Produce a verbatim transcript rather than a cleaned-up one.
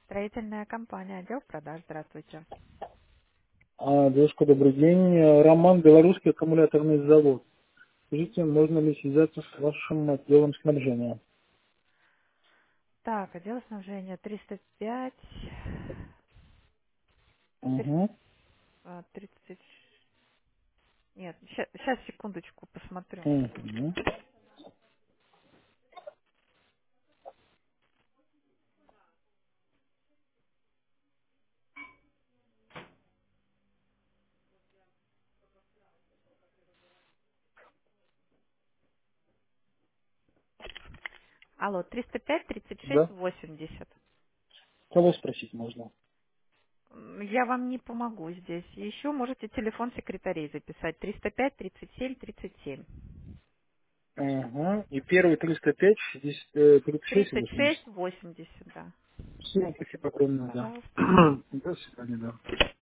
Строительная компания, отдел продаж, здравствуйте. А, девушка, добрый день. Э, Роман, Белорусский аккумуляторный завод. Скажите, можно ли связаться с вашим отделом снабжения? Так, отдел снабжения триста пять, три- Угу. а, тридцать. Нет, сейчас, секундочку, посмотрю. Угу. Алло, триста пять, тридцать шесть, Да. восемьдесят. Кого спросить можно? М, Я вам не помогу здесь. Еще можете телефон секретарей записать. триста пять, тридцать семь, тридцать семь. Угу. И первый триста пять, шестьдесят, э, тридцать шесть, тридцать шесть, восемьдесят. восемьдесят, да. Все, спасибо огромное, да. Пожалуйста. До свидания, да.